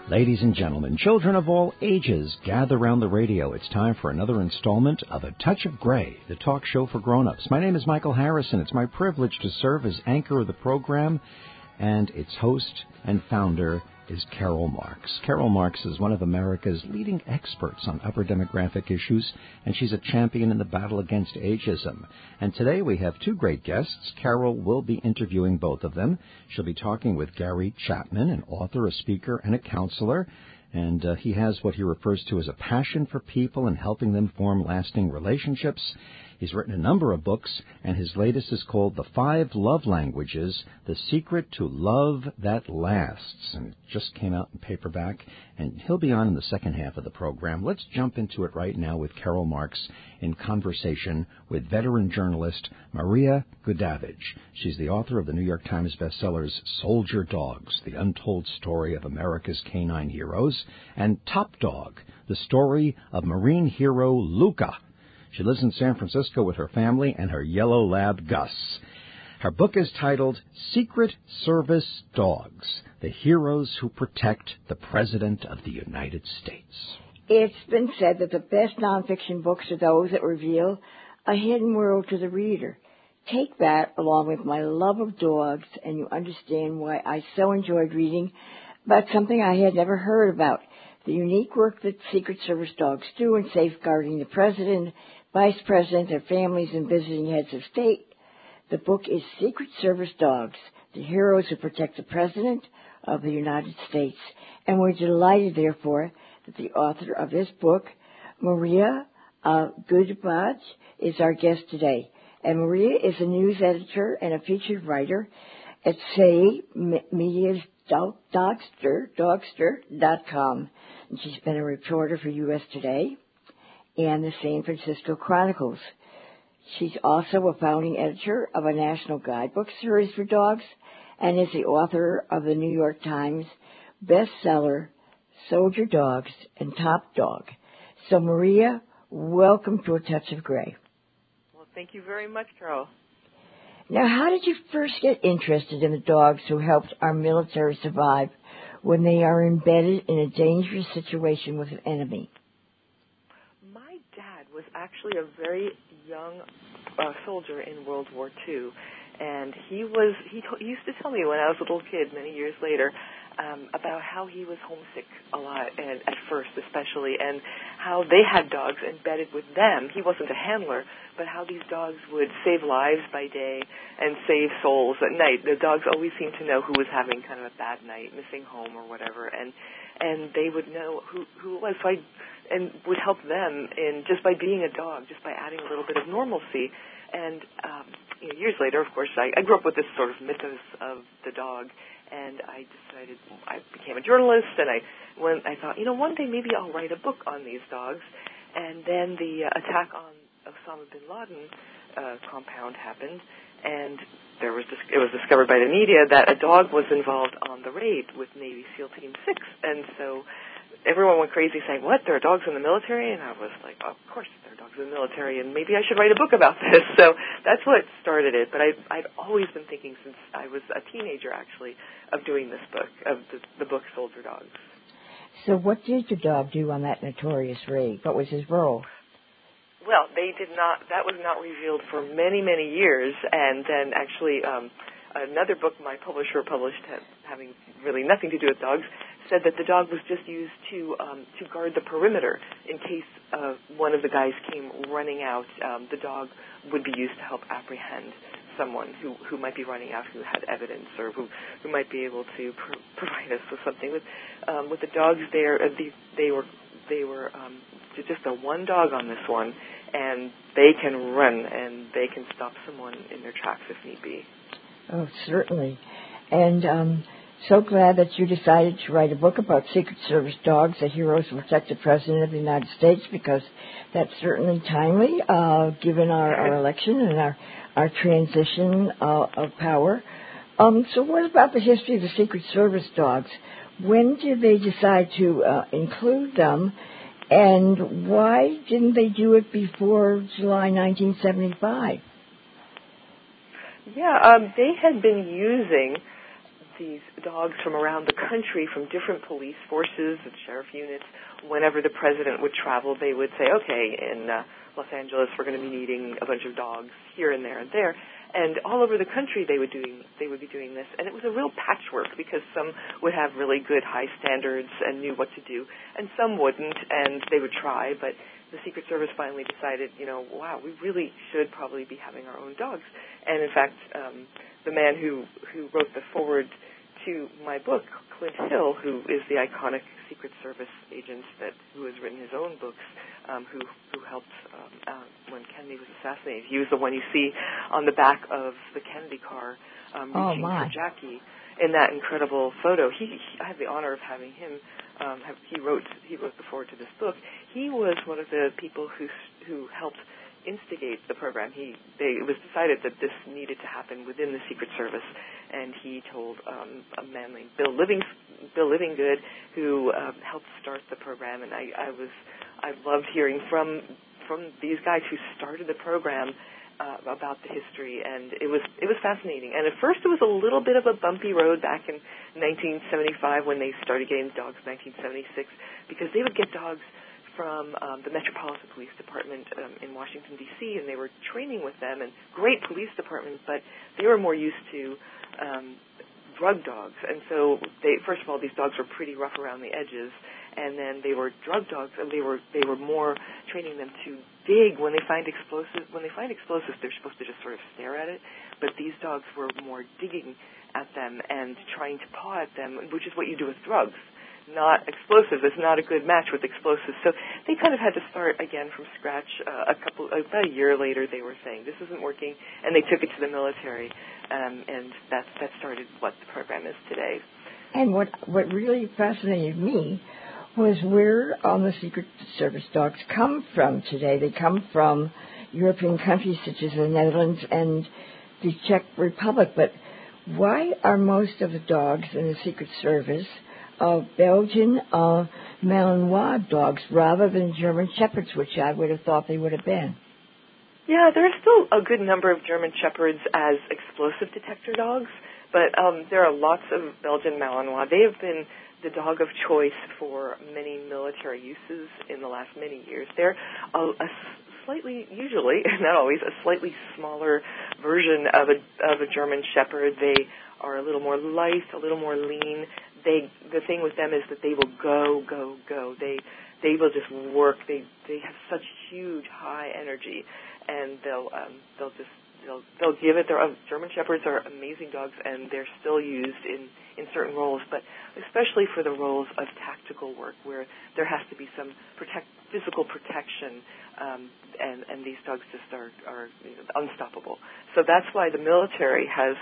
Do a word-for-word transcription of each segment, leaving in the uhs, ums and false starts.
Ladies and gentlemen, children of all ages, gather around the radio. It's time for another installment of A Touch of Gray, the talk show for grown-ups. My name is Michael Harrison. It's my privilege to serve as anchor of the program, and its host and founder is Carol Marks. Carol Marks is one of America's leading experts on upper demographic issues, and she's a champion in the battle against ageism. And today we have two great guests. Carol will be interviewing both of them. She'll be talking with Gary Chapman, an author, a speaker, and a counselor. And uh, he has what he refers to as a passion for people and helping them form lasting relationships. He's written a number of books, and his latest is called The Five Love Languages, The Secret to Love That Lasts. And it just came out in paperback, and he'll be on in the second half of the program. Let's jump into it right now with Carol Marks in conversation with veteran journalist Maria Gudavage. She's the author of the New York Times bestsellers Soldier Dogs, The Untold Story of America's Canine Heroes, and Top Dog, the story of Marine hero Luca. She lives in San Francisco with her family and her yellow lab, Gus. Her book is titled Secret Service Dogs, the Heroes Who Protect the President of the United States. It's been said that the best nonfiction books are those that reveal a hidden world to the reader. Take that along with my love of dogs, and you understand why I so enjoyed reading about something I had never heard about, the unique work that Secret Service dogs do in safeguarding the president, vice president, their families, and visiting heads of state. The book is Secret Service Dogs, the Heroes Who Protect the President of the United States. And we're delighted, therefore, that the author of this book, Maria uh, Gudavage, is our guest today. And Maria is a news editor and a featured writer at Say Media's Dogster, Dogster dot com. And she's been a reporter for U S Today and the San Francisco Chronicles. She's also a founding editor of a national guidebook series for dogs and is the author of the New York Times bestseller Soldier Dogs and Top Dog. So, Maria, welcome to A Touch of Gray. Well, thank you very much, Carol. Now, how did you first get interested in the dogs who helped our military survive when they are embedded in a dangerous situation with an enemy? My dad was actually a very young uh, soldier in World War Two, and he was he, t- he used to tell me when I was a little kid many years later um, about how he was homesick a lot, and at first especially, and how they had dogs embedded with them. He wasn't a handler, but how these dogs would save lives by day and save souls at night. The dogs always seemed to know who was having kind of a bad night, missing home or whatever, and and they would know who who it was. So I, and would help them in just by being a dog, just by adding a little bit of normalcy. And um, you know, years later, of course, I, I grew up with this sort of mythos of the dog, and I decided I became a journalist, and I when I thought, you know, one day maybe I'll write a book on these dogs. And then the uh, attack on Osama bin Laden uh, compound happened, and there was dis- it was discovered by the media that a dog was involved on the raid with Navy SEAL Team six, and so everyone went crazy saying, what, there are dogs in the military? And I was like, oh, of course there are dogs in the military, and maybe I should write a book about this. So that's what started it. But I, I've always been thinking since I was a teenager, actually, of doing this book, of the, the book Soldier Dogs. So what did your dog do on that notorious raid? What was his role? Well, they did not, that was not revealed for many, many years. And then actually um, another book my publisher published, having really nothing to do with dogs, said that the dog was just used to um, to guard the perimeter in case uh, one of the guys came running out. Um, the dog would be used to help apprehend someone who, who might be running out, who had evidence, or who, who might be able to pr- provide us with something. With um, with the dogs there, uh, the, they were they were um, just a one dog on this one, and they can run and they can stop someone in their tracks if need be. Oh, certainly, and. Um So glad that you decided to write a book about Secret Service dogs, the heroes who protect the President of the United States, because that's certainly timely, uh, given our, our election and our, our transition uh, of power. Um, so what about the history of the Secret Service dogs? When did they decide to uh, include them, and why didn't they do it before July nineteen seventy-five? Yeah, um, they had been using these dogs from around the country, from different police forces and sheriff units. Whenever the president would travel, they would say, okay, in uh, Los Angeles, we're going to be needing a bunch of dogs here and there and there. And all over the country, they would doing they would be doing this, and it was a real patchwork because some would have really good high standards and knew what to do, and some wouldn't, and they would try. But the Secret Service finally decided, you know, wow, we really should probably be having our own dogs. And in fact, um, the man who who wrote the foreword to my book, Clint Hill, who is the iconic Secret Service agent that who has written his own books, um, who who helped um, uh, when Kennedy was assassinated. He was the one you see on the back of the Kennedy car um, reaching oh for Jackie in that incredible photo. He, he I have the honor of having him. Um, have, he wrote he wrote the foreword to this book. He was one of the people who who helped instigate the program. He they, it was decided that this needed to happen within the Secret Service, and he told um, a man named Bill Living Bill Livinggood, who um, helped start the program. And I, I was I loved hearing from from these guys who started the program uh, about the history, and it was it was fascinating. And at first, it was a little bit of a bumpy road back in nineteen seventy-five when they started getting dogs. nineteen seventy-six, because they would get dogs from um, the Metropolitan Police Department um, in Washington, D C, and they were training with them, and great police departments, but they were more used to um, drug dogs. And so, they, first of all, these dogs were pretty rough around the edges, and then they were drug dogs, and they were they were more training them to dig when they find explosives. When they find explosives, they're supposed to just sort of stare at it, but these dogs were more digging at them and trying to paw at them, which is what you do with drugs. Not explosives. It's not a good match with explosives. So they kind of had to start again from scratch. Uh, a couple, about a year later, they were saying this isn't working, and they took it to the military, um, and that that started what the program is today. And what what really fascinated me was where all the Secret Service dogs come from today. They come from European countries such as the Netherlands and the Czech Republic. But why are most of the dogs in the Secret Service Uh, Belgian uh, Malinois dogs rather than German Shepherds, which I would have thought they would have been? Yeah, there are still a good number of German Shepherds as explosive detector dogs, but um, there are lots of Belgian Malinois. They have been the dog of choice for many military uses in the last many years. They're a, a slightly, usually, not always, a slightly smaller version of a, of a German Shepherd. They are a little more lithe, a little more lean. They, the thing with them is that they will go, go, go. They, they will just work. They, they have such huge, high energy, and they'll, um, they'll just, they'll, they'll give it. Their German Shepherds are amazing dogs, and they're still used in, in certain roles, but especially for the roles of tactical work, where there has to be some protect, physical protection, um, and, and these dogs just are, are you know, unstoppable. So that's why the military has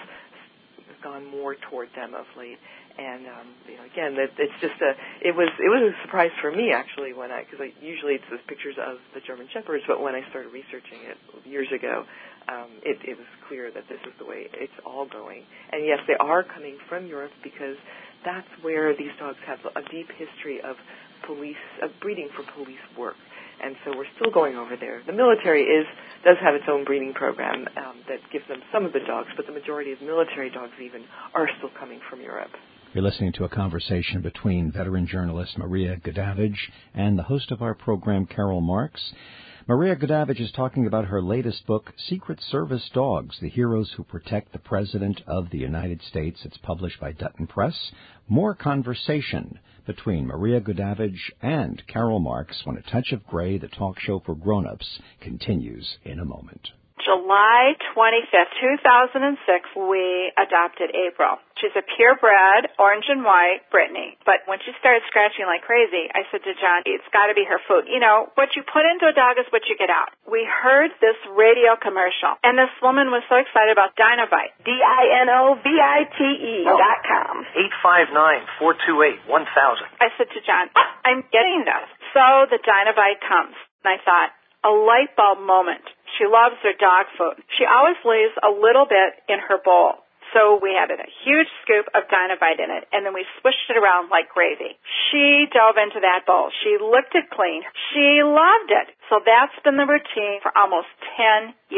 gone more toward them of late. And um, you know, again, that it's just a. It was it was a surprise for me actually when I because I, usually it's those pictures of the German Shepherds, but when I started researching it years ago, um, it, it was clear that this is the way it's all going. And yes, they are coming from Europe because that's where these dogs have a deep history of police of breeding for police work. And so we're still going over there. The military is does have its own breeding program um, that gives them some of the dogs, but the majority of military dogs even are still coming from Europe. You're listening to a conversation between veteran journalist Maria Goodavage and the host of our program, Carol Marks. Maria Goodavage is talking about her latest book, Secret Service Dogs, The Heroes Who Protect the President of the United States. It's published by Dutton Press. More conversation between Maria Goodavage and Carol Marks when A Touch of Gray, the talk show for grown-ups, continues in a moment. July twenty-fifth, two thousand six, we adopted April. She's a purebred, orange and white, Brittany. But when she started scratching like crazy, I said to John, it's got to be her food. You know, what you put into a dog is what you get out. We heard this radio commercial, and this woman was so excited about Dinovite. D I N O V I T E dot com. eight five nine, four two eight, one thousand. I said to John, I'm getting this. So the Dinovite comes, and I thought, a light bulb moment. She loves her dog food. She always leaves a little bit in her bowl. So we added a huge scoop of Dinovite in it, and then we swished it around like gravy. She dove into that bowl. She licked it clean. She loved it. So that's been the routine for almost ten years.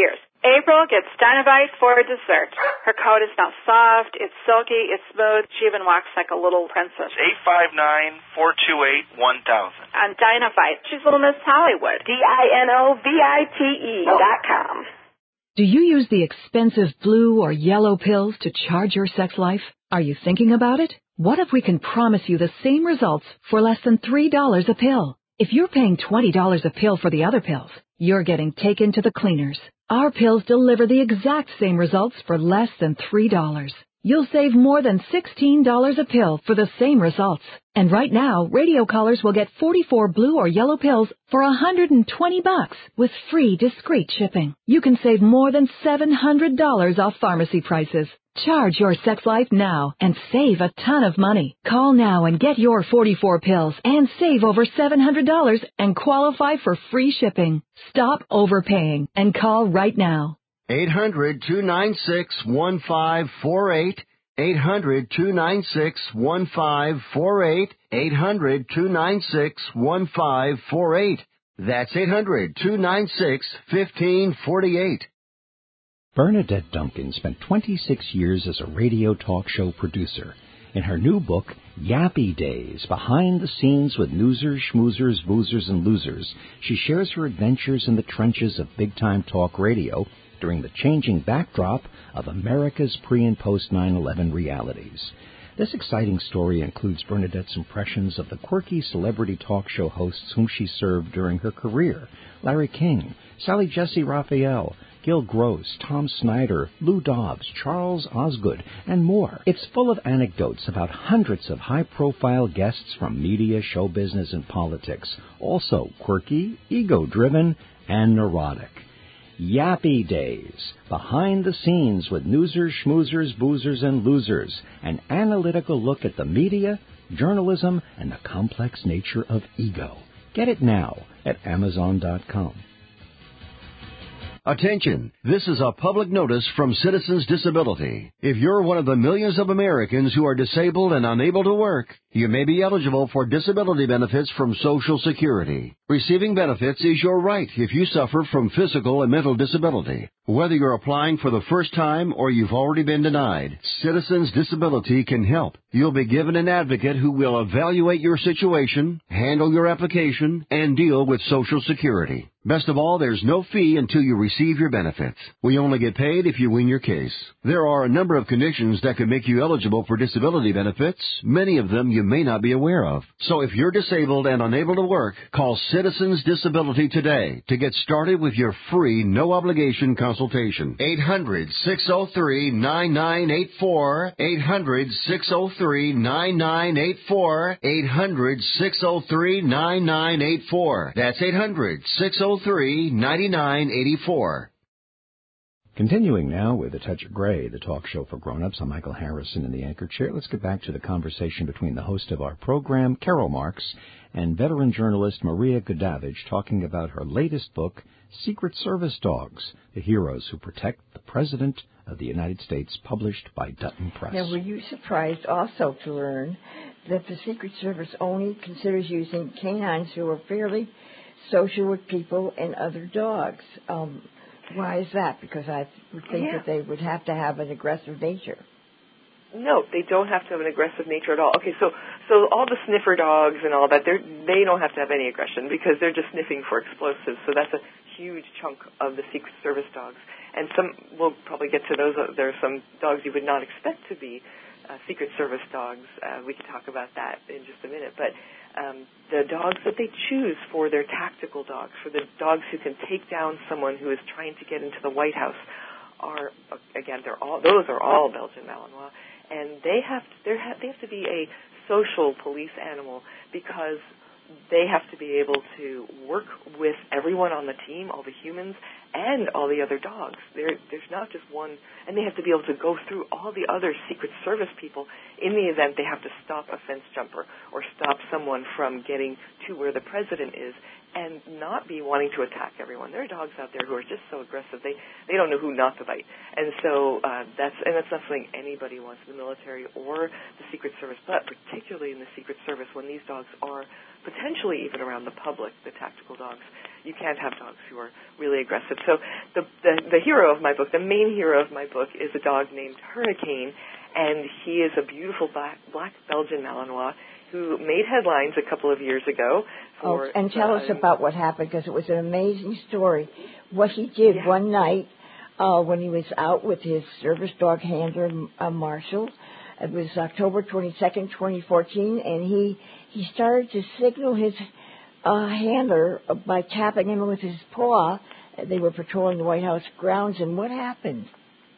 April gets Dynavite for dessert. Her coat is now soft, it's silky, it's smooth. She even walks like a little princess. eight five nine, four two eight, one thousand. On Dynavite, she's little Miss Hollywood. D I N O V I T E dot com. Do you use the expensive blue or yellow pills to charge your sex life? Are you thinking about it? What if we can promise you the same results for less than three dollars a pill? If you're paying twenty dollars a pill for the other pills, you're getting taken to the cleaners. Our pills deliver the exact same results for less than three dollars. You'll save more than sixteen dollars a pill for the same results. And right now, radio callers will get forty-four blue or yellow pills for one hundred twenty bucks with free discreet shipping. You can save more than seven hundred dollars off pharmacy prices. Charge your sex life now and save a ton of money. Call now and get your forty-four pills and save over seven hundred dollars and qualify for free shipping. Stop overpaying and call right now. eight hundred, two nine six, one five four eight. eight hundred, two nine six, one five four eight. eight hundred, two nine six, one five four eight. That's eight hundred, two nine six, one five four eight. Bernadette Duncan spent twenty-six years as a radio talk show producer. In her new book, Yappy Days, Behind the Scenes with Newsers, Schmoozers, Boozers, and Losers, she shares her adventures in the trenches of big-time talk radio during the changing backdrop of America's pre- and post nine eleven realities. This exciting story includes Bernadette's impressions of the quirky celebrity talk show hosts whom she served during her career: Larry King, Sally Jessy Raphael, Gil Gross, Tom Snyder, Lou Dobbs, Charles Osgood, and more. It's full of anecdotes about hundreds of high-profile guests from media, show business, and politics, also quirky, ego-driven, and neurotic. Yappy Days, Behind the Scenes with Newsers, Schmoozers, Boozers, and Losers, an analytical look at the media, journalism, and the complex nature of ego. Get it now at Amazon dot com. Attention! This is a public notice from Citizens Disability. If you're one of the millions of Americans who are disabled and unable to work, you may be eligible for disability benefits from Social Security. Receiving benefits is your right if you suffer from physical and mental disability. Whether you're applying for the first time or you've already been denied, Citizens Disability can help. You'll be given an advocate who will evaluate your situation, handle your application, and deal with Social Security. Best of all, there's no fee until you receive your benefits. We only get paid if you win your case. There are a number of conditions that can make you eligible for disability benefits, many of them you may not be aware of. So if you're disabled and unable to work, call Citizens Disability today to get started with your free, no-obligation consultation. eight hundred, six oh three, nine nine eight four, eight hundred, six oh three, nine nine eight four, eight hundred, six oh three, nine nine eight four. That's eight hundred, six oh three, nine nine eight four. Continuing now with A Touch of Gray, the talk show for grown-ups. I'm Michael Harrison in the anchor chair. Let's get back to the conversation between the host of our program, Carol Marks, and veteran journalist Maria Goodavage, talking about her latest book, Secret Service Dogs, the Heroes Who Protect the President of the United States, published by Dutton Press. Now, were you surprised also to learn that the Secret Service only considers using canines who are fairly social with people and other dogs? Um, why is that? Because I would think yeah. that they would have to have an aggressive nature. No, they don't have to have an aggressive nature at all. Okay, so so all the sniffer dogs and all that, they they don't have to have any aggression because they're just sniffing for explosives. So that's a huge chunk of the Secret Service dogs. And some, we'll probably get to those. There are some dogs you would not expect to be uh, Secret Service dogs. Uh, we can talk about that in just a minute. But um, the dogs that they choose for their tactical dogs, for the dogs who can take down someone who is trying to get into the White House, are again, they're all those are all Belgian Malinois, and they have to, they have they have to be a social police animal because they have to be able to work with everyone on the team, all the humans, and all the other dogs. There, there's not just one, and they have to be able to go through all the other Secret Service people in the event they have to stop a fence jumper or stop someone from getting to where the president is and not be wanting to attack everyone. There are dogs out there who are just so aggressive, they, they don't know who not to bite. And so uh, that's and that's not something anybody wants in the military or the Secret Service, but particularly in the Secret Service when these dogs are potentially even around the public, the tactical dogs. You can't have dogs who are really aggressive. So the, the, the hero of my book, the main hero of my book, is a dog named Hurricane, and he is a beautiful black, black Belgian Malinois who made headlines a couple of years ago. For, oh, and tell uh, us about what happened, because it was an amazing story. What he did yeah. one night uh, when he was out with his service dog handler, uh, Marshall. It was October twenty-second, twenty fourteen, and he, he started to signal his uh, handler by tapping him with his paw. They were patrolling the White House grounds, and what happened?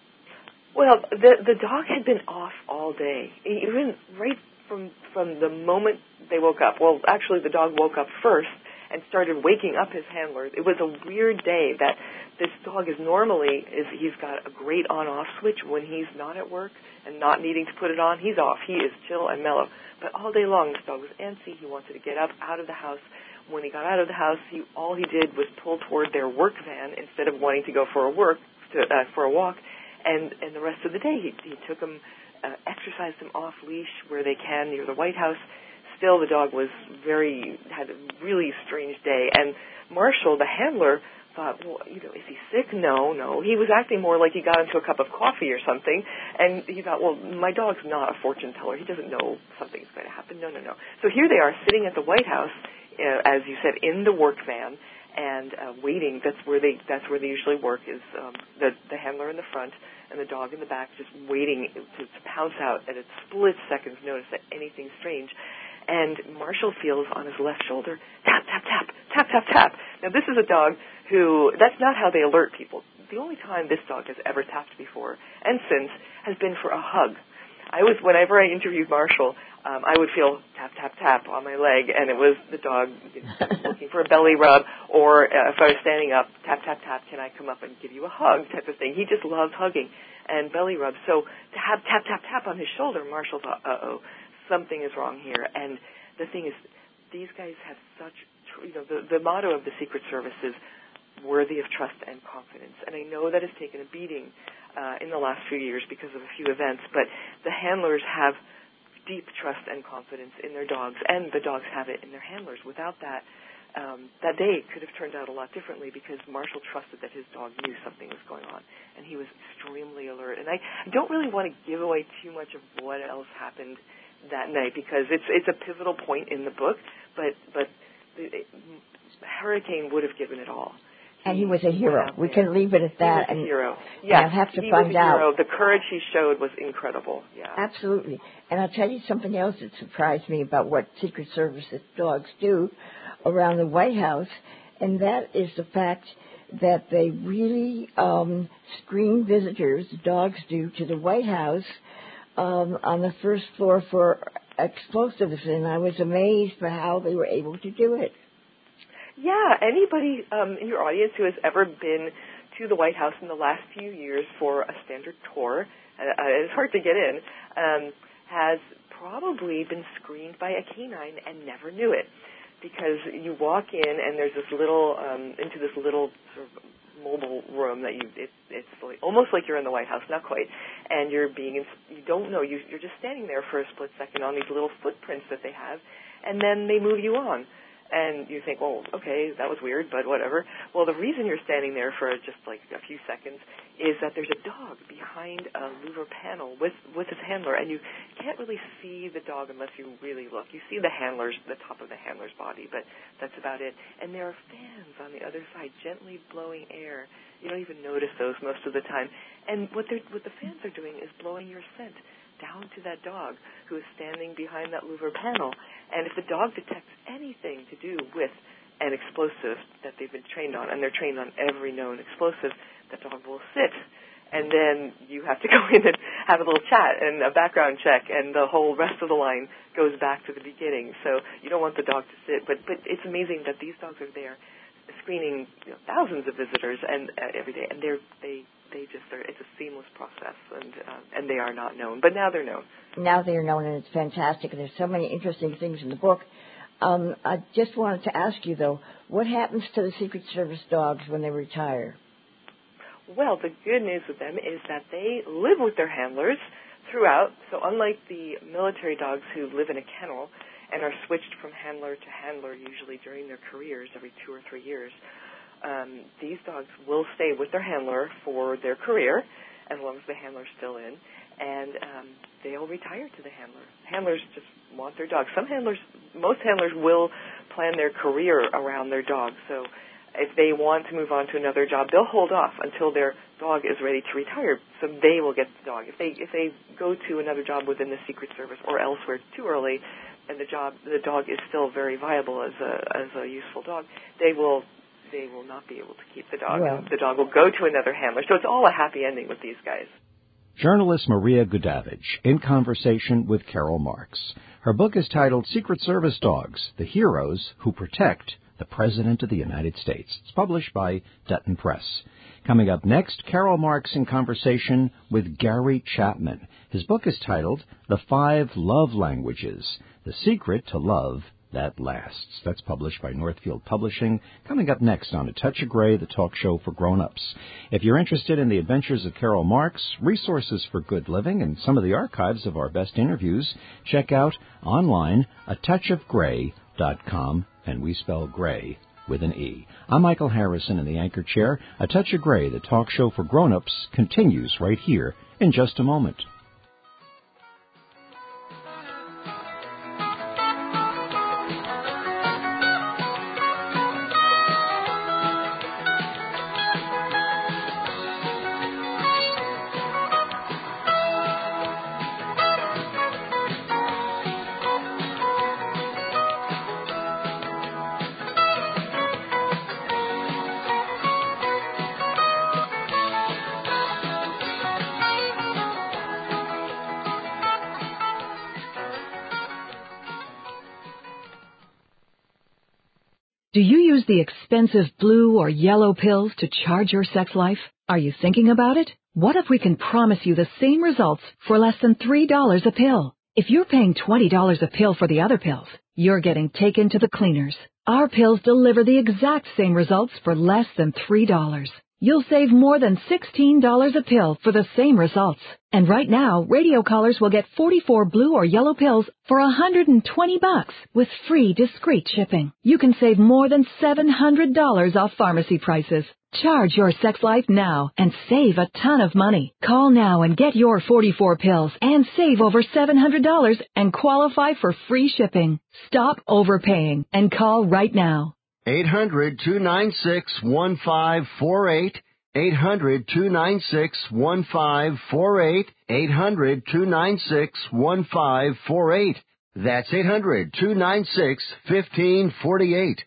Well, the the dog had been off all day, even right from from the moment they woke up. Well, actually, the dog woke up first and started waking up his handler. It was a weird day that this dog is normally, is he's got a great on-off switch when he's not at work and not needing to put it on. He's off. He is chill and mellow. But all day long, this dog was antsy. He wanted to get up out of the house. When he got out of the house, he all he did was pull toward their work van instead of wanting to go for a work to, uh, for a walk. And and the rest of the day, he, he took him, uh, exercised him off leash where they can near the White House. Still, the dog was very had a really strange day. And Marshall, the handler, thought, well, you know, is he sick? No, no. He was acting more like he got into a cup of coffee or something. And he thought, well, my dog's not a fortune teller. He doesn't know something's going to happen. No, no, no. So here they are sitting at the White House, uh, as you said, in the work van and uh, waiting. That's where they that's where they usually work, is um, the, the handler in the front and the dog in the back, just waiting to, to pounce out at a split second's notice that anything strange. And Marshall feels on his left shoulder, tap, tap, tap, tap, tap, tap. Now, this is a dog who, that's not how they alert people. The only time this dog has ever tapped before and since has been for a hug. I was, whenever I interviewed Marshall, um, I would feel tap, tap, tap on my leg, and it was the dog looking for a belly rub, or uh, if I was standing up, tap, tap, tap, can I come up and give you a hug type of thing. He just loves hugging and belly rubs. So to have tap, tap, tap on his shoulder, Marshall thought, uh-oh, something is wrong here. And the thing is, these guys have such, you know, the, the motto of the Secret Service is worthy of trust and confidence. And I know that it's taken a beating uh, in the last few years because of a few events, but the handlers have deep trust and confidence in their dogs, and the dogs have it in their handlers. Without that, um, that day could have turned out a lot differently, because Marshall trusted that his dog knew something was going on, and he was extremely alert. And I, I don't really want to give away too much of what else happened that night, because it's it's a pivotal point in the book, but but it, Hurricane would have given it all. And he was a hero. We can leave it at that. He was and, a hero. Yeah, I have to he find was a out. hero. The courage he showed was incredible. Yeah, absolutely. And I'll tell you something else that surprised me about what Secret Service dogs do around the White House, and that is the fact that they really um, screen visitors, dogs do, to the White House um, on the first floor for explosives, and I was amazed by how they were able to do it. Yeah, anybody um, in your audience who has ever been to the White House in the last few years for a standard tour, uh, it's hard to get in, um, has probably been screened by a canine and never knew it. Because you walk in and there's this little, um, into this little sort of mobile room that you, it, it's like, almost like you're in the White House, not quite, and you're being, you don't know, you, you're just standing there for a split second on these little footprints that they have, and then they move you on. And you think, well, okay, that was weird, but whatever. Well, the reason you're standing there for just like a few seconds is that there's a dog behind a louver panel with, with his handler, and you can't really see the dog unless you really look. You see the handler's, the top of the handler's body, but that's about it. And there are fans on the other side gently blowing air. You don't even notice those most of the time. And what, they're, what the fans are doing is blowing your scent down to that dog who is standing behind that louver panel. And if the dog detects anything to do with an explosive that they've been trained on, and they're trained on every known explosive, that dog will sit. And then you have to go in and have a little chat and a background check, and the whole rest of the line goes back to the beginning. So you don't want the dog to sit. But, but it's amazing that these dogs are there screening, you know, thousands of visitors and uh, every day, and they're, they they just are, it's a seamless process, and uh, and they are not known, but now they're known. Now they're known, and it's fantastic. There's so many interesting things in the book Um, I just wanted to ask you, though, what happens to the Secret Service dogs when they retire? Well, the good news with them is that they live with their handlers throughout. So unlike the military dogs who live in a kennel and are switched from handler to handler usually during their careers every two or three years, um, these dogs will stay with their handler for their career as long as the handler's still in, and um, they'll retire to the handler. Handlers just want their dogs. Some handlers, most handlers will plan their career around their dog. So if they want to move on to another job, they'll hold off until their dog is ready to retire, so they will get the dog. If they if they go to another job within the Secret Service or elsewhere too early, and the job the dog is still very viable as a as a useful dog, they will they will not be able to keep the dog. Well, the dog will go to another handler. So it's all a happy ending with these guys. Journalist Maria Gudavich in conversation with Carol Marks. Her book is titled Secret Service Dogs, The Heroes Who Protect the President of the United States. It's published by Dutton Press. Coming up next, Carol Marks in conversation with Gary Chapman. His book is titled The Five Love Languages, The Secret to Love That Lasts. That's published by Northfield Publishing. Coming up next on A Touch of Gray, the talk show for grown-ups. If you're interested in the adventures of Carol Marks, resources for good living, and some of the archives of our best interviews, check out online a touch of gray dot com, and we spell gray with an E. I'm Michael Harrison in the anchor chair. A Touch of Gray, the talk show for grown-ups, continues right here in just a moment. Do you use the expensive blue or yellow pills to charge your sex life? Are you thinking about it? What if we can promise you the same results for less than three dollars a pill? If you're paying twenty dollars a pill for the other pills, you're getting taken to the cleaners. Our pills deliver the exact same results for less than three dollars. You'll save more than sixteen dollars a pill for the same results. And right now, radio callers will get forty-four blue or yellow pills for one hundred twenty bucks with free discreet shipping. You can save more than seven hundred dollars off pharmacy prices. Charge your sex life now and save a ton of money. Call now and get your forty-four pills and save over seven hundred dollars and qualify for free shipping. Stop overpaying and call right now. eight hundred, two nine six, one five four eight. eight hundred, two nine six, one five four eight. eight hundred, two nine six, one five four eight. That's eight hundred, two nine six, one five four eight.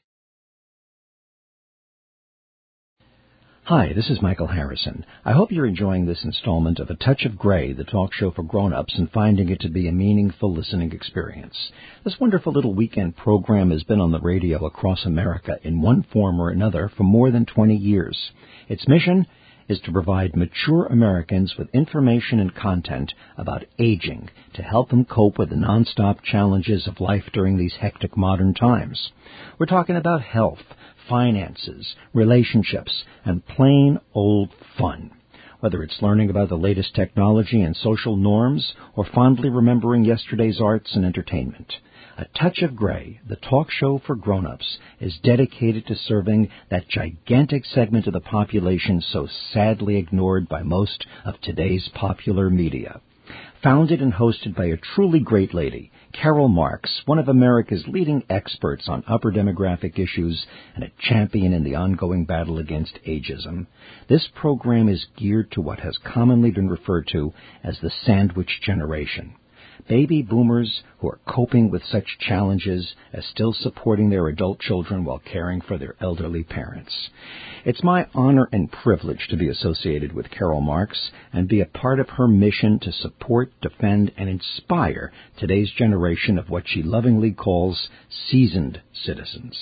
Hi, this is Michael Harrison. I hope you're enjoying this installment of A Touch of Gray, the talk show for grown-ups, and finding it to be a meaningful listening experience. This wonderful little weekend program has been on the radio across America in one form or another for more than twenty years. Its mission is to provide mature Americans with information and content about aging to help them cope with the nonstop challenges of life during these hectic modern times. We're talking about health, finances, relationships, and plain old fun. Whether it's learning about the latest technology and social norms or fondly remembering yesterday's arts and entertainment. A Touch of Gray, the talk show for grown-ups, is dedicated to serving that gigantic segment of the population so sadly ignored by most of today's popular media. Founded and hosted by a truly great lady, Carol Marks, one of America's leading experts on upper demographic issues and a champion in the ongoing battle against ageism. This program is geared to what has commonly been referred to as the sandwich generation. Baby boomers who are coping with such challenges as still supporting their adult children while caring for their elderly parents. It's my honor and privilege to be associated with Carol Marks and be a part of her mission to support, defend, and inspire today's generation of what she lovingly calls seasoned citizens.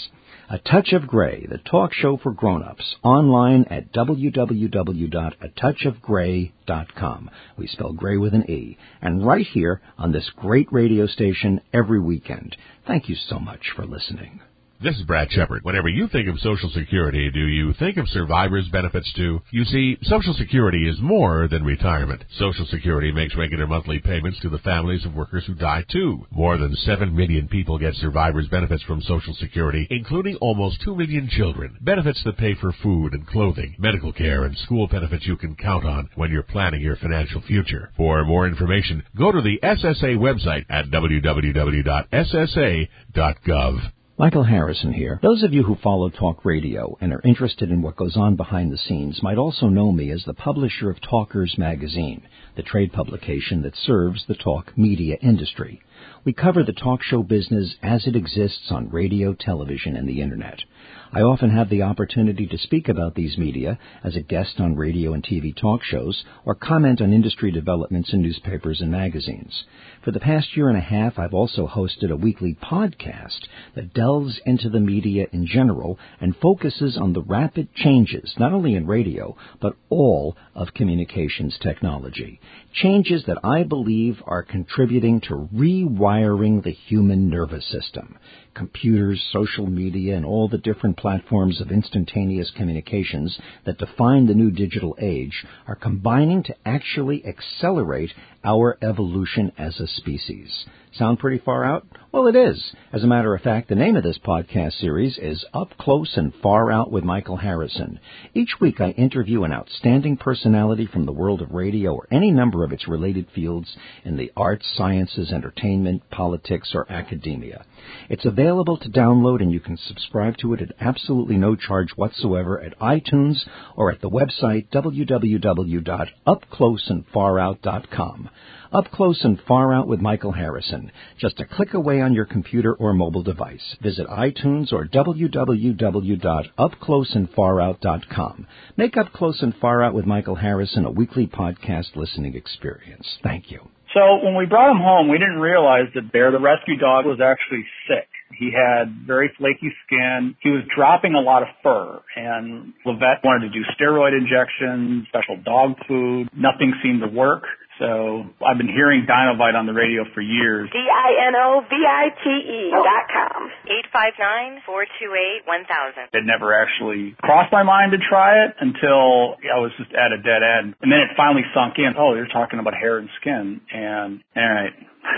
A Touch of Gray, the talk show for grown-ups, online at w w w dot a touch of gray dot com. We spell gray with an E. And right here on this great radio station every weekend. Thank you so much for listening. This is Brad Shepard. Whenever you think of Social Security, do you think of survivors' benefits too? You see, Social Security is more than retirement. Social Security makes regular monthly payments to the families of workers who die too. More than seven million people get survivors' benefits from Social Security, including almost two million children. Benefits that pay for food and clothing, medical care, and school benefits you can count on when you're planning your financial future. For more information, go to the S S A website at w w w dot s s a dot gov. Michael Harrison here. Those of you who follow talk radio and are interested in what goes on behind the scenes might also know me as the publisher of Talkers Magazine, the trade publication that serves the talk media industry. We cover the talk show business as it exists on radio, television, and the Internet. I often have the opportunity to speak about these media as a guest on radio and T V talk shows or comment on industry developments in newspapers and magazines. For the past year and a half, I've also hosted a weekly podcast that delves into the media in general and focuses on the rapid changes, not only in radio, but all of communications technology. Changes that I believe are contributing to rewiring the human nervous system. Computers, social media, and all the different platforms of instantaneous communications that define the new digital age are combining to actually accelerate our evolution as a species. Sound pretty far out? Well, it is. As a matter of fact, the name of this podcast series is Up Close and Far Out with Michael Harrison. Each week I interview an outstanding personality from the world of radio or any number of its related fields in the arts, sciences, entertainment, politics, or academia. It's available to download, and you can subscribe to it at absolutely no charge whatsoever at iTunes or at the website w w w dot up close and far out dot com. Up Close and Far Out with Michael Harrison. Just a click away on your computer or mobile device. Visit iTunes or w w w dot up close and far out dot com. Make Up Close and Far Out with Michael Harrison a weekly podcast listening experience. Thank you. So when we brought him home, we didn't realize that Bear, the rescue dog, was actually sick. He had very flaky skin. He was dropping a lot of fur, and Levette wanted to do steroid injections, special dog food. Nothing seemed to work. So I've been hearing Dinovite on the radio for years. D I N O V I T E dot com. eight five nine, four two eight, one thousand. It never actually crossed my mind to try it until I was just at a dead end. And then it finally sunk in. Oh, they're talking about hair and skin. And, all right,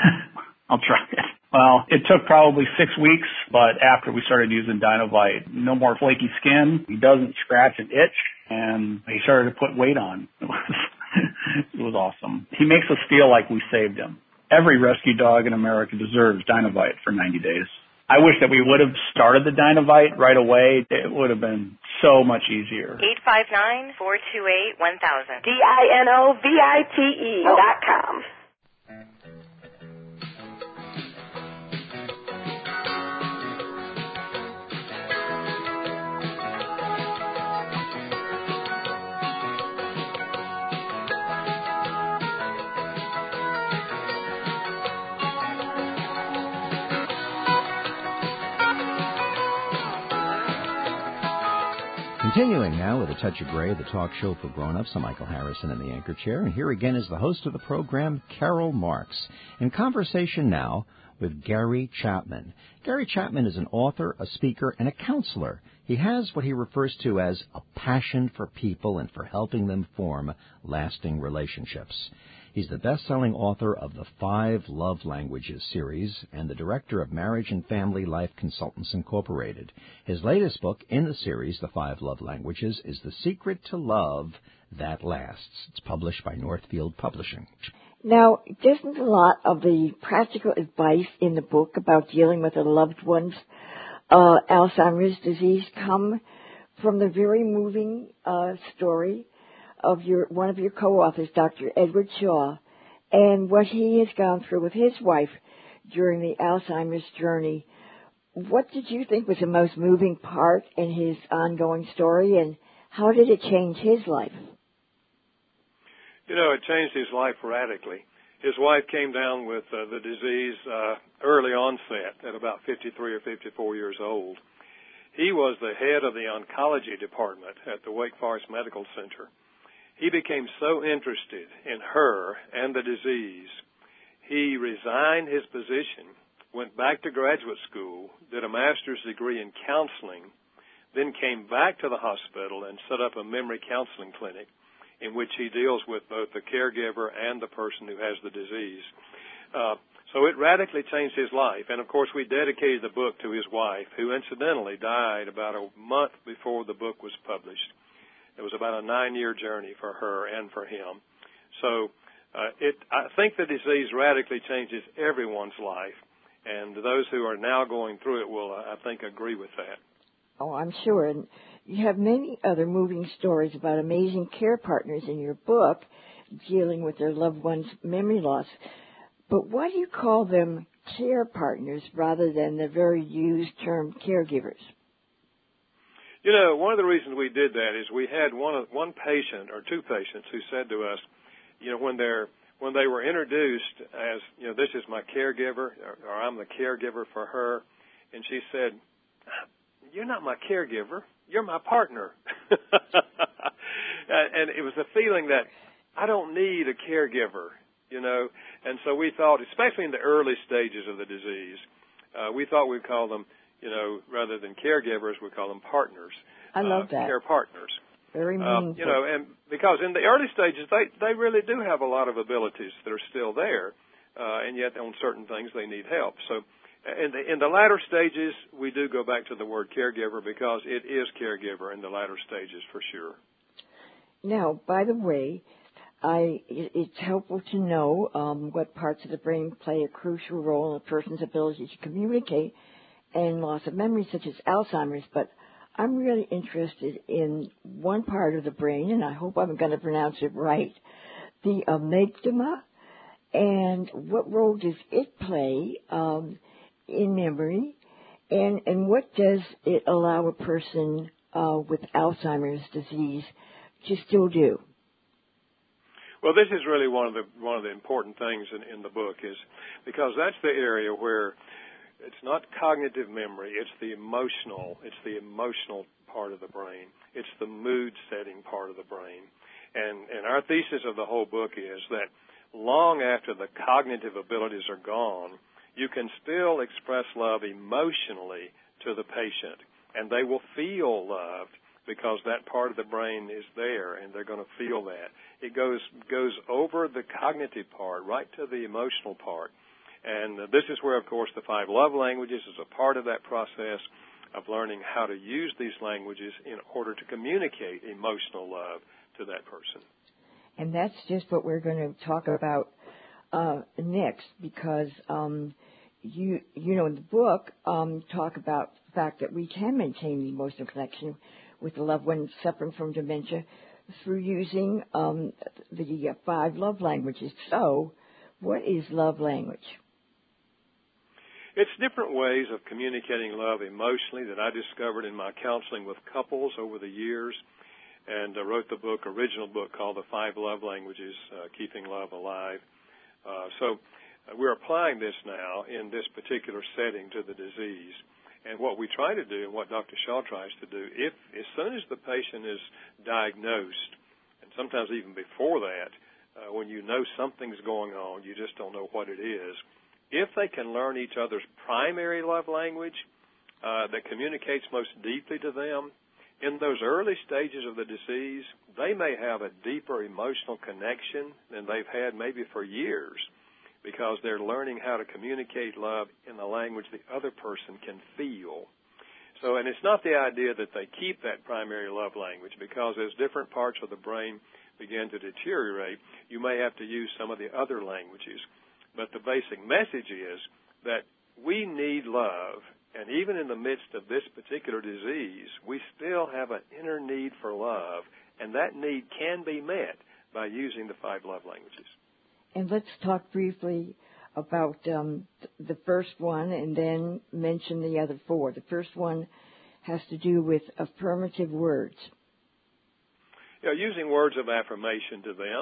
I'll try it. Well, it took probably six weeks, but after we started using Dinovite, no more flaky skin. He doesn't scratch and itch, and he started to put weight on. It was, it was awesome. He makes us feel like we saved him. Every rescue dog in America deserves Dinovite for ninety days. I wish that we would have started the Dinovite right away. It would have been so much easier. eight five nine, four two eight, one thousand. D I N O V I T E dot com. Continuing now with A Touch of Gray, the talk show for grown-ups. I'm Michael Harrison in the anchor chair, and here again is the host of the program, Carol Marks, in conversation now with Gary Chapman. Gary Chapman is an author, a speaker, and a counselor. He has what he refers to as a passion for people and for helping them form lasting relationships. He's the best-selling author of the Five Love Languages series and the director of Marriage and Family Life Consultants Incorporated. His latest book in the series, The Five Love Languages, is The Secret to Love That Lasts. It's published by Northfield Publishing. Now, doesn't a lot of the practical advice in the book about dealing with a loved one's uh, Alzheimer's disease come from the very moving uh, story of your one of your co-authors, Doctor Edward Shaw, and what he has gone through with his wife during the Alzheimer's journey? What did you think was the most moving part in his ongoing story, and how did it change his life? You know, it changed his life radically. His wife came down with uh, the disease uh, early onset at about fifty-three or fifty-four years old. He was the head of the oncology department at the Wake Forest Medical Center. He became so interested in her and the disease, he resigned his position, went back to graduate school, did a master's degree in counseling, then came back to the hospital and set up a memory counseling clinic in which he deals with both the caregiver and the person who has the disease. Uh, so it radically changed his life. And, of course, we dedicated the book to his wife, who incidentally died about a month before the book was published. It was about a nine-year journey for her and for him. So uh, it, I think the disease radically changes everyone's life, and those who are now going through it will, I think, agree with that. Oh, I'm sure. And you have many other moving stories about amazing care partners in your book dealing with their loved one's memory loss. But why do you call them care partners rather than the very used term caregivers? You know, one of the reasons we did that is we had one one patient or two patients who said to us, you know, when they're when they were introduced as, you know, this is my caregiver, or, or I'm the caregiver for her, and she said, "You're not my caregiver, you're my partner." And it was a feeling that I don't need a caregiver, you know. And so we thought, especially in the early stages of the disease, uh, we thought we'd call them, you know, rather than caregivers, we call them partners. I love uh, that. Care partners. Very meaningful. Um, you know, and because in the early stages, they, they really do have a lot of abilities that are still there, uh, and yet on certain things they need help. So in the, in the latter stages, we do go back to the word caregiver because it is caregiver in the latter stages for sure. Now, by the way, I, it's helpful to know um, what parts of the brain play a crucial role in a person's ability to communicate and loss of memory, such as Alzheimer's, but I'm really interested in one part of the brain, and I hope I'm going to pronounce it right, the amygdala, and what role does it play um, in memory, and, and what does it allow a person uh, with Alzheimer's disease to still do? Well, this is really one of the one of the important things in, in the book, is because that's the area where it's not cognitive memory, it's the emotional, it's the emotional part of the brain. It's the mood-setting part of the brain. And, and our thesis of the whole book is that long after the cognitive abilities are gone, you can still express love emotionally to the patient, and they will feel loved because that part of the brain is there, and they're going to feel that. It goes goes over the cognitive part right to the emotional part. And uh, this is where, of course, the five love languages is a part of that process of learning how to use these languages in order to communicate emotional love to that person. And that's just what we're going to talk about uh, next, because um, you you know in the book um, talk about the fact that we can maintain the emotional connection with the loved one suffering from dementia through using um, the uh, five love languages. So, what is love language? It's different ways of communicating love emotionally that I discovered in my counseling with couples over the years, and uh, wrote the book, original book called The Five Love Languages, uh, Keeping Love Alive. Uh, so uh, we're applying this now in this particular setting to the disease. And what we try to do, and what Doctor Shaw tries to do, if as soon as the patient is diagnosed, and sometimes even before that, uh, when you know something's going on, you just don't know what it is, if they can learn each other's primary love language uh, that communicates most deeply to them, in those early stages of the disease, they may have a deeper emotional connection than they've had maybe for years, because they're learning how to communicate love in a language the other person can feel. So, and it's not the idea that they keep that primary love language, because as different parts of the brain begin to deteriorate, you may have to use some of the other languages. But the basic message is that we need love, and even in the midst of this particular disease, we still have an inner need for love, and that need can be met by using the five love languages. And let's talk briefly about um, the first one and then mention the other four. The first one has to do with affirmative words. Yeah, using words of affirmation to them.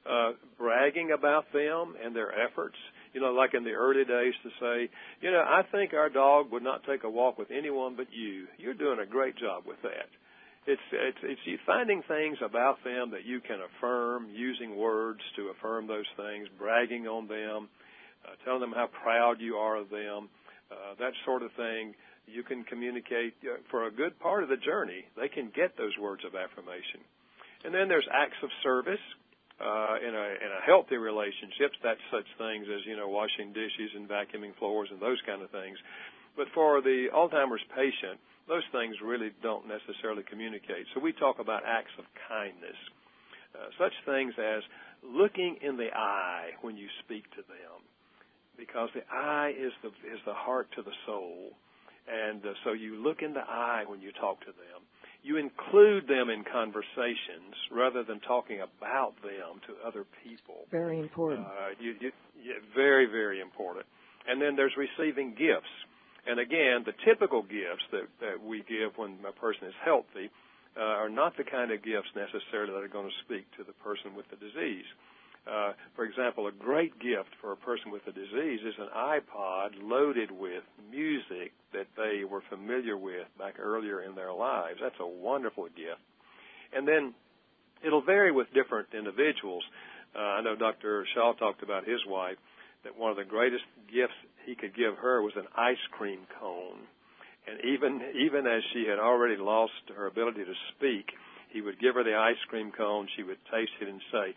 uh, bragging about them and their efforts. You know, like in the early days to say, you know, I think our dog would not take a walk with anyone but you. You're doing a great job with that. It's, it's, it's you finding things about them that you can affirm, using words to affirm those things, bragging on them, uh, telling them how proud you are of them, uh, that sort of thing. You can communicate uh, for a good part of the journey. They can get those words of affirmation. And then there's acts of service. Uh, in a in a healthy relationships, that's such things as, you know, washing dishes and vacuuming floors and those kind of things. But for the Alzheimer's patient, those things really don't necessarily communicate. So we talk about acts of kindness, uh, such things as looking in the eye when you speak to them, because the eye is the is the heart to the soul, and uh, so you look in the eye when you talk to them. You include them in conversations rather than talking about them to other people. Very important. Uh, you, you, you, very, very important. And then there's receiving gifts. And again, the typical gifts that, that we give when a person is healthy uh, are not the kind of gifts necessarily that are going to speak to the person with the disease. Uh, for example, a great gift for a person with a disease is an iPod loaded with music that they were familiar with back earlier in their lives. That's a wonderful gift. And then it'll vary with different individuals. Uh, I know Doctor Shaw talked about his wife, that one of the greatest gifts he could give her was an ice cream cone. And even even as she had already lost her ability to speak, he would give her the ice cream cone. She would taste it and say,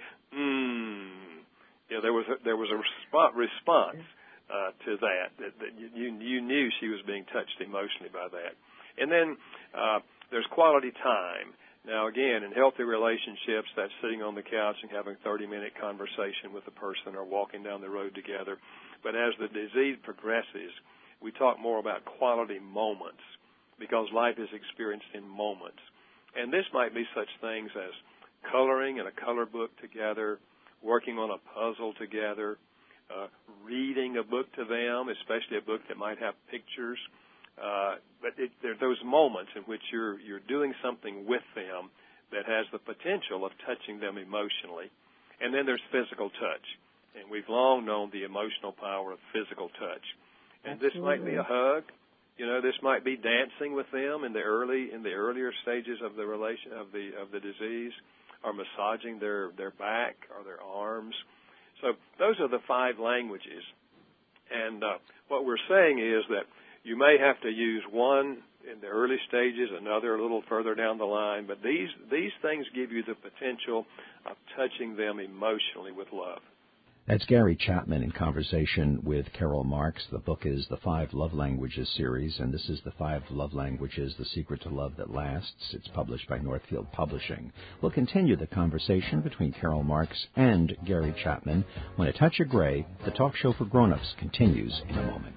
mmm. You know, there was a, there was a resp- response uh, to that. That, that you, you knew she was being touched emotionally by that. And then uh, there's quality time. Now, again, in healthy relationships, that's sitting on the couch and having a thirty-minute conversation with a person or walking down the road together. But as the disease progresses, we talk more about quality moments because life is experienced in moments. And this might be such things as coloring in a color book together, working on a puzzle together, uh, reading a book to them, especially a book that might have pictures. Uh, but it, there are those moments in which you're you're doing something with them that has the potential of touching them emotionally. And then there's physical touch. And we've long known the emotional power of physical touch. And Absolutely. This might be a hug. You know, this might be dancing with them in the early in the earlier stages of the relation of the of the disease, or massaging their, their back or their arms. So those are the five languages. And uh, what we're saying is that you may have to use one in the early stages, another a little further down the line, but these these things give you the potential of touching them emotionally with love. That's Gary Chapman in conversation with Carol Marks. The book is the Five Love Languages series, and this is the Five Love Languages, The Secret to Love That Lasts. It's published by Northfield Publishing. We'll continue the conversation between Carol Marks and Gary Chapman when A Touch of Gray, the talk show for grown-ups, continues in a moment.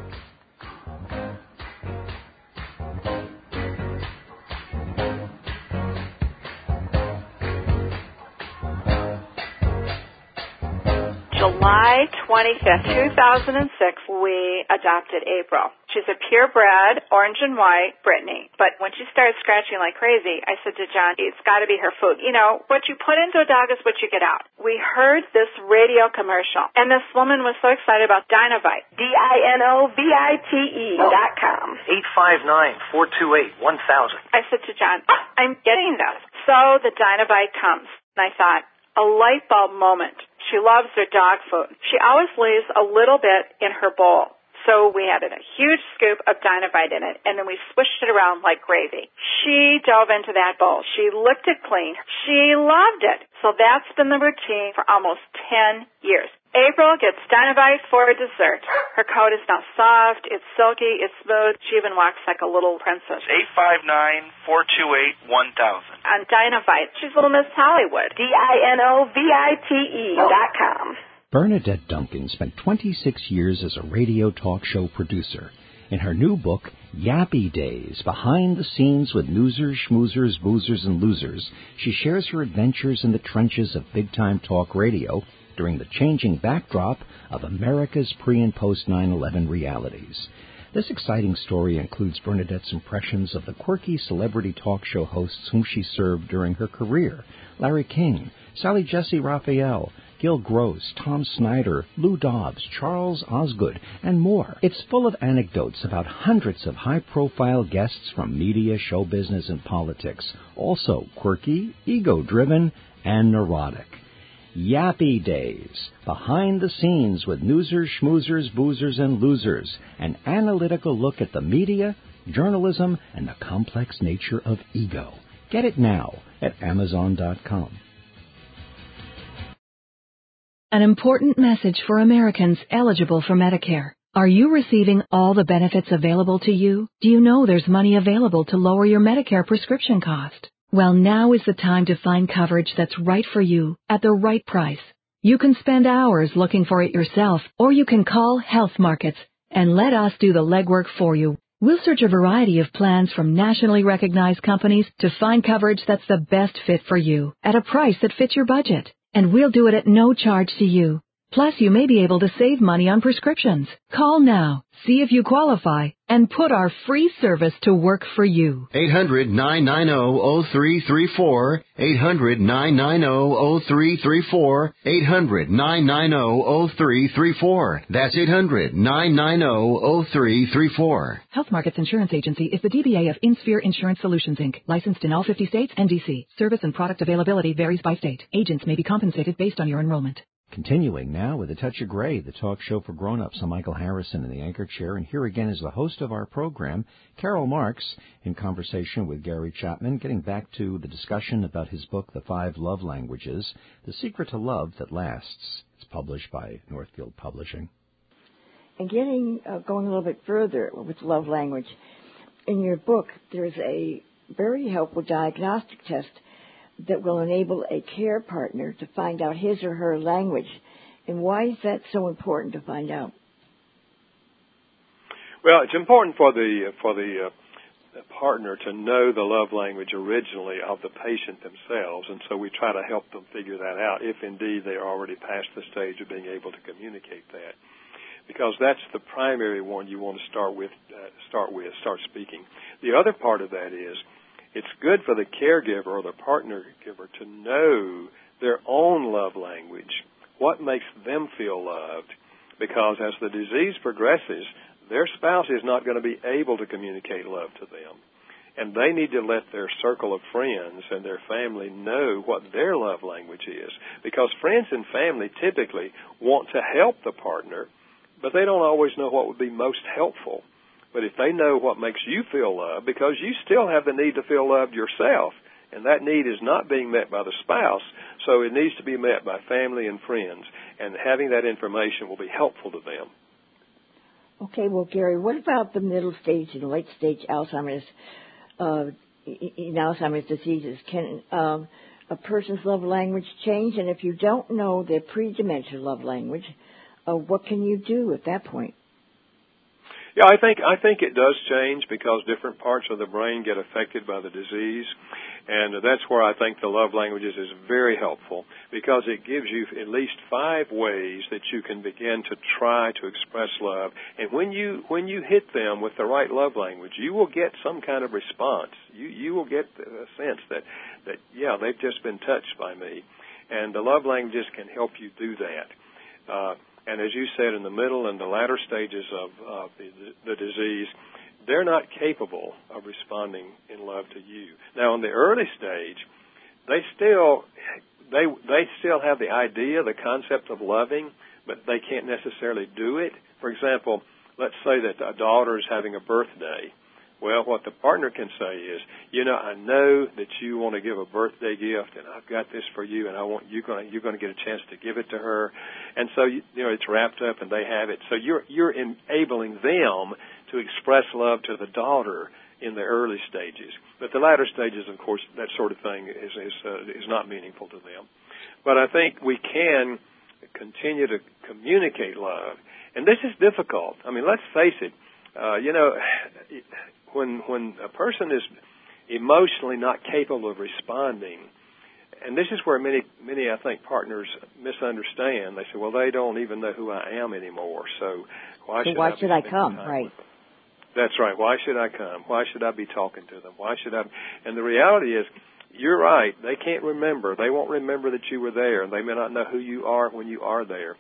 July twenty-fifth, two thousand six, we adopted April. She's a purebred, orange and white, Brittany. But when she started scratching like crazy, I said to John, it's got to be her food. You know, what you put into a dog is what you get out. We heard this radio commercial, and this woman was so excited about Dinovite. D I N O V I T E dot com. eight five nine, four two eight, one thousand. I said to John, oh, I'm getting this. So the Dinovite comes, and I thought, a light bulb moment. She loves her dog food. She always leaves a little bit in her bowl. So we added a huge scoop of Dinovite in it, and then we swished it around like gravy. She dove into that bowl. She licked it clean. She loved it. So that's been the routine for almost ten years. April gets Dinovite for a dessert. Her coat is now soft, it's silky, it's smooth. She even walks like a little princess. eight five nine, four two eight, one thousand. On Dinovite, she's little Miss Hollywood. D I N O V I T E dot com. Bernadette Duncan spent twenty-six years as a radio talk show producer. In her new book, Yappy Days, Behind the Scenes with Newsers, Schmoozers, Boozers, and Losers, she shares her adventures in the trenches of big-time talk radio during the changing backdrop of America's pre- and post nine eleven realities. This exciting story includes Bernadette's impressions of the quirky celebrity talk show hosts whom she served during her career: Larry King, Sally Jesse Raphael, Gil Gross, Tom Snyder, Lou Dobbs, Charles Osgood, and more. It's full of anecdotes about hundreds of high-profile guests from media, show business, and politics. Also quirky, ego-driven, and neurotic. Yappy Days, behind the scenes with newsers, schmoozers, boozers, and losers. An analytical look at the media, journalism, and the complex nature of ego. Get it now at Amazon dot com. An important message for Americans eligible for Medicare. Are you receiving all the benefits available to you? Do you know there's money available to lower your Medicare prescription cost? Well, now is the time to find coverage that's right for you at the right price. You can spend hours looking for it yourself, or you can call Health Markets and let us do the legwork for you. We'll search a variety of plans from nationally recognized companies to find coverage that's the best fit for you at a price that fits your budget. And we'll do it at no charge to you. Plus, you may be able to save money on prescriptions. Call now, see if you qualify, and put our free service to work for you. eight hundred, nine nine zero, zero three three four. eight hundred, nine nine zero, zero three three four. eight hundred, nine nine zero, zero three three four. That's eight hundred, nine nine zero, zero three three four. Health Markets Insurance Agency is the D B A of InSphere Insurance Solutions, Incorporated. Licensed in all fifty states and D C. Service and product availability varies by state. Agents may be compensated based on your enrollment. Continuing now with A Touch of Gray, the talk show for grown-ups. I'm Michael Harrison in the anchor chair, and here again is the host of our program, Carol Marks, in conversation with Gary Chapman, getting back to the discussion about his book, The Five Love Languages, The Secret to Love That Lasts. It's published by Northfield Publishing. And getting uh, going a little bit further with love language, in your book, there's a very helpful diagnostic test that will enable a care partner to find out his or her language. And why is that so important to find out? Well, it's important for the for the uh, partner to know the love language originally of the patient themselves, and so we try to help them figure that out if indeed they are already past the stage of being able to communicate that, because that's the primary one you want to start with. Uh, start with, start speaking. The other part of that is, it's good for the caregiver or the partner giver to know their own love language, what makes them feel loved, because as the disease progresses, their spouse is not going to be able to communicate love to them. And they need to let their circle of friends and their family know what their love language is, because friends and family typically want to help the partner, but they don't always know what would be most helpful. But if they know what makes you feel loved, because you still have the need to feel loved yourself, and that need is not being met by the spouse, so it needs to be met by family and friends, and having that information will be helpful to them. Okay, well, Gary, what about the middle stage and late stage Alzheimer's, uh, in Alzheimer's diseases? Can um, a person's love language change? And if you don't know their pre-dementia love language, uh, what can you do at that point? Yeah, I think I think it does change because different parts of the brain get affected by the disease, and that's where I think the love languages is very helpful, because it gives you at least five ways that you can begin to try to express love. And when you when you hit them with the right love language, you will get some kind of response. You you will get a sense that that yeah, they've just been touched by me, and the love languages can help you do that. Uh, And as you said, in the middle and the latter stages of, of the, the disease, they're not capable of responding in love to you. Now, in the early stage, they still they they still have the idea, the concept of loving, but they can't necessarily do it. For example, let's say that a daughter is having a birthday. Well, what the partner can say is, you know, I know that you want to give a birthday gift, and I've got this for you, and I want you going to, you're going to get a chance to give it to her, and so you, you know it's wrapped up, and they have it. So you're you're enabling them to express love to the daughter in the early stages, but the latter stages, of course, that sort of thing is is uh, is not meaningful to them. But I think we can continue to communicate love, and this is difficult. I mean, let's face it. Uh, you know. When when a person is emotionally not capable of responding, and this is where many many I think partners misunderstand. They say, well, they don't even know who I am anymore, so why so should why I, should I come? Right. That's right. Why should I come? Why should I be talking to them? Why should I? And the reality is, you're right. They can't remember. They won't remember that you were there, and they may not know who you are when you are there.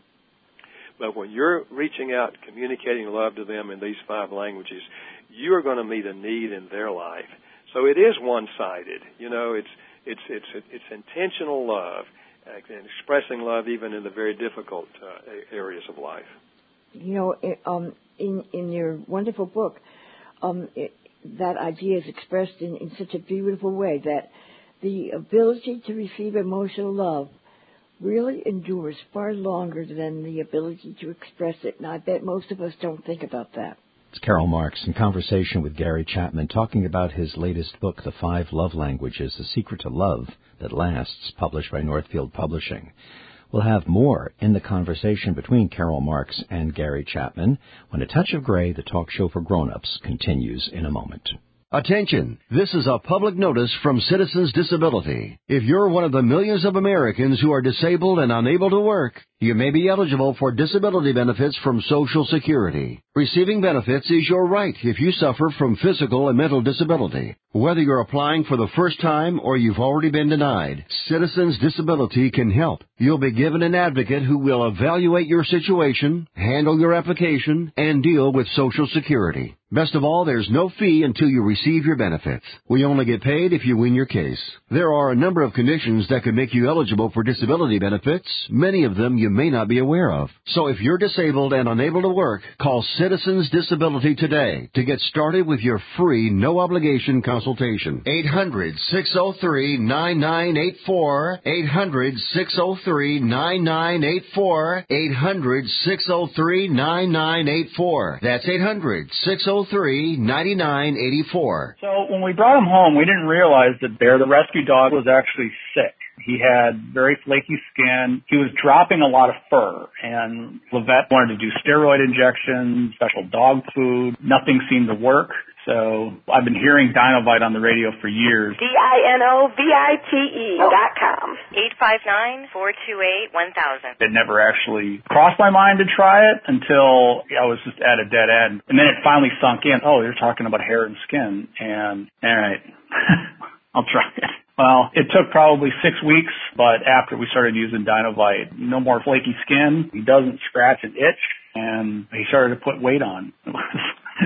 But when you're reaching out, communicating love to them in these five languages, you are going to meet a need in their life. So it is one-sided. You know, it's it's it's it's intentional love and expressing love even in the very difficult uh, areas of life. You know, it, um, in in your wonderful book, um, it, that idea is expressed in, in such a beautiful way that the ability to receive emotional love really endures far longer than the ability to express it, and I bet most of us don't think about that. It's Carol Marks in conversation with Gary Chapman talking about his latest book, The Five Love Languages, The Secret to Love That Lasts, published by Northfield Publishing. We'll have more in the conversation between Carol Marks and Gary Chapman when A Touch of Gray, the talk show for grown-ups, continues in a moment. Attention! This is a public notice from Citizens Disability. If you're one of the millions of Americans who are disabled and unable to work, you may be eligible for disability benefits from Social Security. Receiving benefits is your right if you suffer from physical and mental disability. Whether you're applying for the first time or you've already been denied, Citizens Disability can help. You'll be given an advocate who will evaluate your situation, handle your application, and deal with Social Security. Best of all, there's no fee until you receive your benefits. We only get paid if you win your case. There are a number of conditions that could make you eligible for disability benefits, many of them you may not be aware of. So if you're disabled and unable to work, call Citizens Disability today to get started with your free, no-obligation consultation. eight hundred, six oh three, nine nine eight four, eight hundred, six oh three, nine nine eight four, eight hundred, six oh three, nine nine eight four. That's eight hundred, six oh three, nine nine eight four. So when we brought him home, we didn't realize that Bear, the rescue dog, was actually sick. He had very flaky skin. He was dropping a lot of fur, and Levette wanted to do steroid injections, special dog food. Nothing seemed to work. So I've been hearing Dinovite on the radio for years. D I N O V I T E dot com. eight five nine, four two eight, one thousand. It never actually crossed my mind to try it until I was just at a dead end. And then it finally sunk in. Oh, you're talking about hair and skin. And, all right, I'll try it. Well, it took probably six weeks, but after we started using Dinovite, no more flaky skin. He doesn't scratch and itch, and he started to put weight on. It was,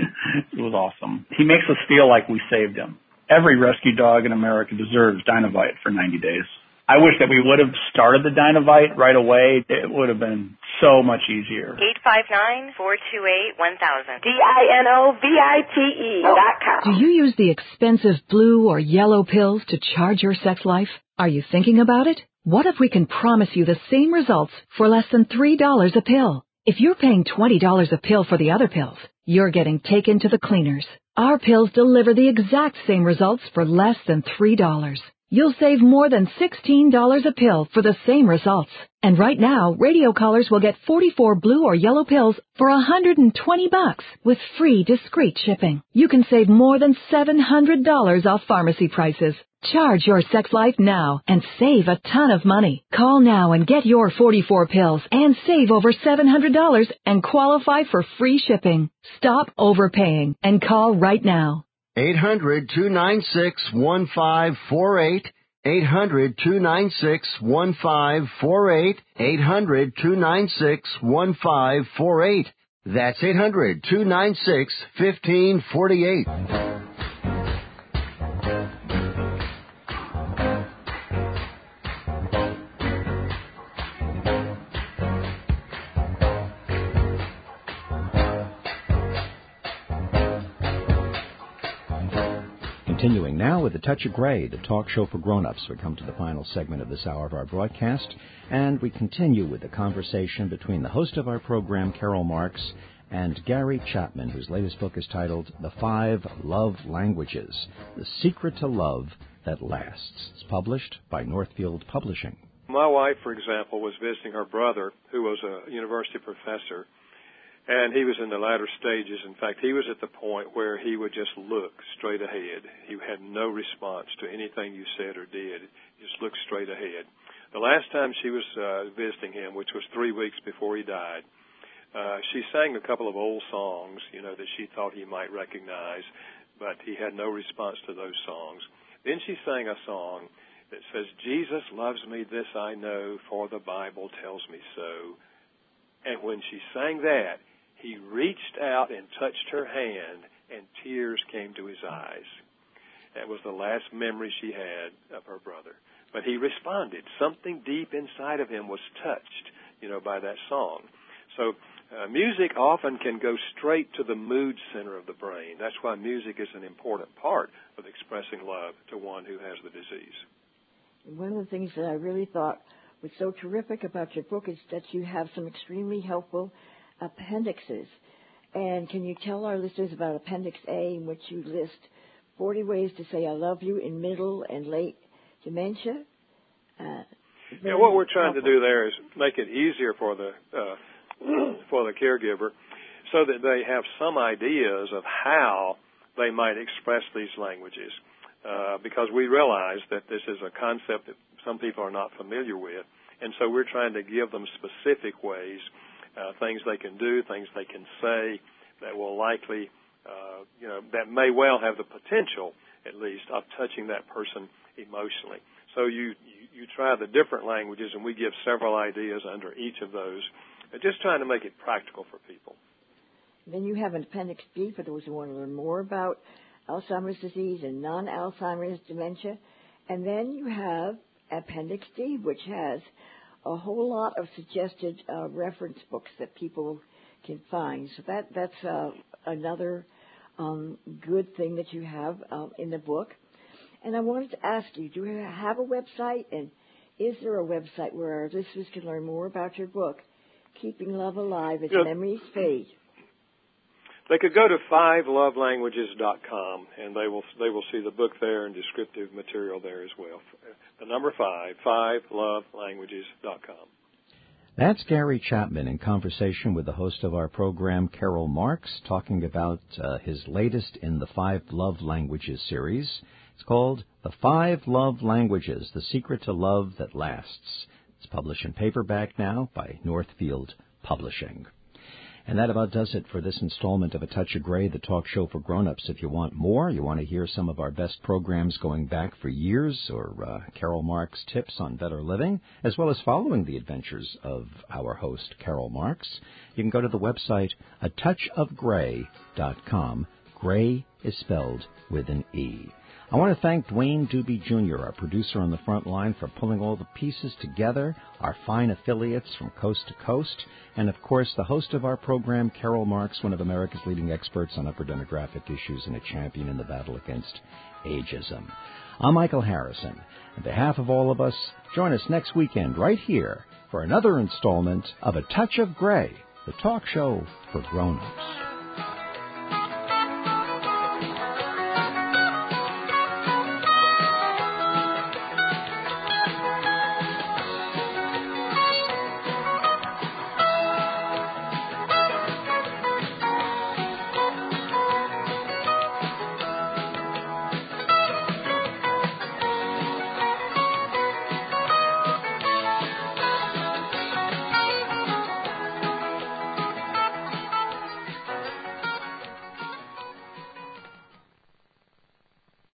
it was awesome. He makes us feel like we saved him. Every rescue dog in America deserves Dinovite for ninety days. I wish that we would have started the Dinovite right away. It would have been so much easier. eight five nine, four two eight, one thousand. D I N O V I T E dot com. Do you use the expensive blue or yellow pills to charge your sex life? Are you thinking about it? What if we can promise you the same results for less than three dollars a pill? If you're paying twenty dollars a pill for the other pills, you're getting taken to the cleaners. Our pills deliver the exact same results for less than three dollars. You'll save more than sixteen dollars a pill for the same results. And right now, radio callers will get forty-four blue or yellow pills for one hundred twenty bucks with free discreet shipping. You can save more than seven hundred dollars off pharmacy prices. Charge your sex life now and save a ton of money. Call now and get your forty-four pills and save over seven hundred dollars and qualify for free shipping. Stop overpaying and call right now. eight hundred, two nine six, one five four eight. eight hundred, two nine six, one five four eight. eight hundred, two nine six, one five four eight. That's eight hundred, two nine six, one five four eight. Continuing now with A Touch of Gray, the talk show for grown-ups. We come to the final segment of this hour of our broadcast, and we continue with the conversation between the host of our program, Carol Marks, and Gary Chapman, whose latest book is titled The Five Love Languages, The Secret to Love That Lasts. It's published by Northfield Publishing. My wife, for example, was visiting her brother, who was a university professor, and he was in the latter stages. In fact, he was at the point where he would just look straight ahead. He had no response to anything you said or did. He just looked straight ahead. The last time she was uh, visiting him, which was three weeks before he died, uh, she sang a couple of old songs, you know, that she thought he might recognize, but he had no response to those songs. Then she sang a song that says, Jesus loves me, this I know, for the Bible tells me so. And when she sang that, he reached out and touched her hand, and tears came to his eyes. That was the last memory she had of her brother. But he responded. Something deep inside of him was touched, you know, by that song. So uh, music often can go straight to the mood center of the brain. That's why music is an important part of expressing love to one who has the disease. One of the things that I really thought was so terrific about your book is that you have some extremely helpful appendixes. And can you tell our listeners about Appendix A, in which you list forty ways to say I love you in middle and late dementia? Uh, yeah, what we're trying helpful. to do there is make it easier for the uh, for the caregiver so that they have some ideas of how they might express these languages. Uh, because we realize that this is a concept that some people are not familiar with. And so we're trying to give them specific ways, uh, things they can do, things they can say that will likely, uh, you know, that may well have the potential, at least, of touching that person emotionally. So you, you, you try the different languages, and we give several ideas under each of those, just trying to make it practical for people. Then you have an Appendix B for those who want to learn more about Alzheimer's disease and non-Alzheimer's dementia. And then you have Appendix D, which has a whole lot of suggested uh, reference books that people can find. So that that's uh, another um, good thing that you have uh, in the book. And I wanted to ask you, do you have a website? And is there a website where our listeners can learn more about your book, Keeping Love Alive as yeah. Memories Fade? They could go to five love languages dot com, and they will they will see the book there and descriptive material there as well. The number five, five love languages dot com. That's Gary Chapman in conversation with the host of our program, Carol Marks, talking about uh, his latest in the Five Love Languages series. It's called The Five Love Languages, The Secret to Love That Lasts. It's published in paperback now by Northfield Publishing. And that about does it for this installment of A Touch of Gray, the talk show for grown-ups. If you want more, you want to hear some of our best programs going back for years, or uh, Carol Marks' tips on better living, as well as following the adventures of our host, Carol Marks, you can go to the website a touch of gray dot com. Gray is spelled with an E. I want to thank Dwayne Doobie Junior, our producer on the front line, for pulling all the pieces together, our fine affiliates from coast to coast, and, of course, the host of our program, Carol Marks, one of America's leading experts on upper demographic issues and a champion in the battle against ageism. I'm Michael Harrison. On behalf of all of us, join us next weekend right here for another installment of A Touch of Gray, the talk show for grown-ups.